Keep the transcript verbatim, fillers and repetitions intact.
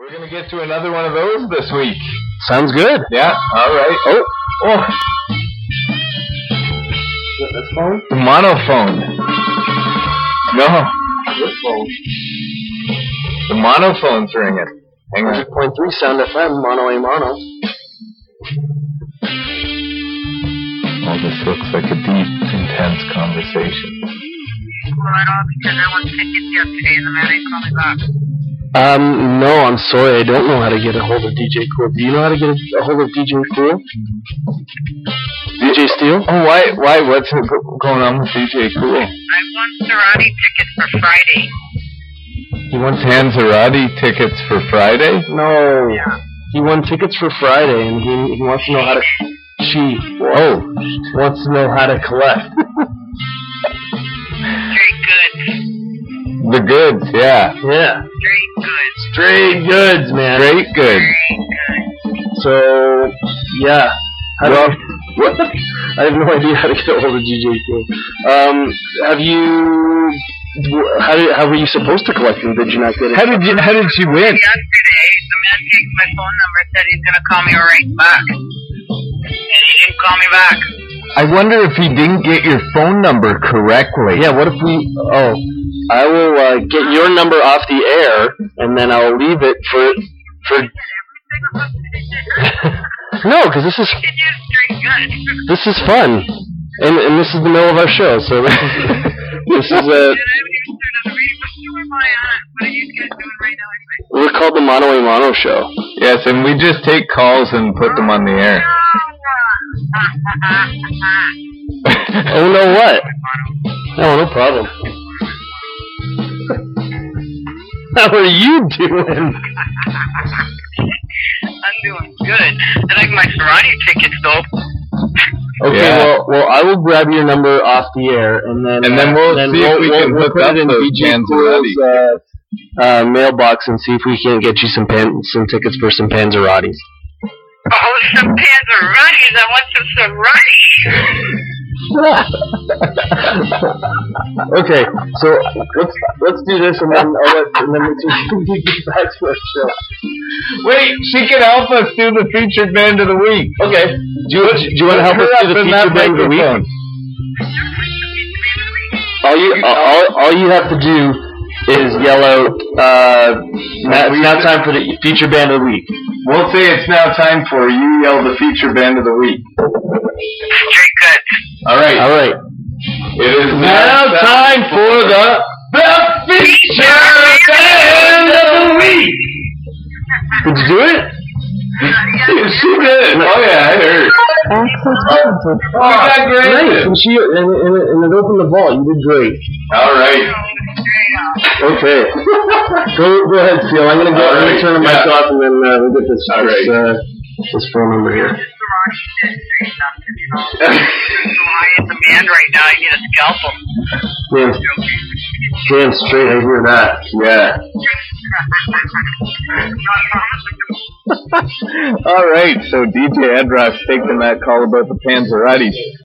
we're going to get to another one of those this week. Sounds good. Yeah, all right. Oh, oh. This phone? The monophone. No. This phone. The monophone's ringing. Hang on. one hundred point three Sound F M, mono a mono. Oh, this looks like a deep, intense conversation. Well, I don't because I won tickets yesterday and the man didn't call me back. Um, no, I'm sorry, I don't know how to get a hold of D J Cool. Do you know how to get a hold of D J Cool? D J Steele? Oh, why, why, what's going on with D J Cool? I won Serati tickets for Friday. He wants Hanzarati tickets for Friday? No. Yeah. He won tickets for Friday, and he, he wants to know how to... She, oh, wants to know how to collect. Straight goods. The goods, yeah. Yeah. Straight goods. Straight goods, man. Straight goods. Straight goods. So, yeah. How Well, do I, I have no idea how to get a hold of D J Cool. Um, have you... How did, how were you supposed to collect them? Did you not get it? How did you, how did she win? Yesterday, the man takes my phone number, said he's going to call me right back. And he didn't call me back. I wonder if he didn't get your phone number correctly. Yeah, what if we... Oh, I will uh, get your number off the air, and then I'll leave it for... for no, because this is... Did you straight goods? This is fun. And, and this is the middle of our show, so this is... This is a... Did I have an answer to the read? What show am I on? What are you guys doing right now? We're called the Mono a Mono Show. Yes, and we just take calls and put them on the air. Oh, no what? No, no problem. How are you doing? I'm doing good. I like my Serati tickets, though. Okay, Yeah. well, well, I will grab your number off the air, and then And then uh, we'll then see if we we'll, can we'll hook put up it in those D J Panzerati. Cool's uh, uh, mailbox and see if we can get you some pan- some tickets for some Panzeratis. Oh, some Panzeratis. I want some Serati. Okay, so let's let's do this, and then I'll let, and then we can get back to our show. Wait, she can help us do the featured band of the week. Okay, do you, do you want to help us do the feature band of the week? All you all, all you have to do is yell out, uh, now, it's now time for the feature band of the week. We'll say it's now time for you yell the feature band of the week. Straight goods. All right. All right. It is Now time for the the feature band of the week. Did you do it? She did. Oh yeah, I heard. Oh, that great. Nice, and she and, and, and it opened the vault. You did great. All right. Okay. go go ahead, Steele. I'm gonna go. All I'm right, gonna turn the mic yeah. off, and then uh, we'll get this All this, right. uh, this phone number here. So high in demand right now, you need a scalpel. Damn, damn straight. I hear that. Yeah. All right. So D J Ed Rock's taking that call about the Panzeratis.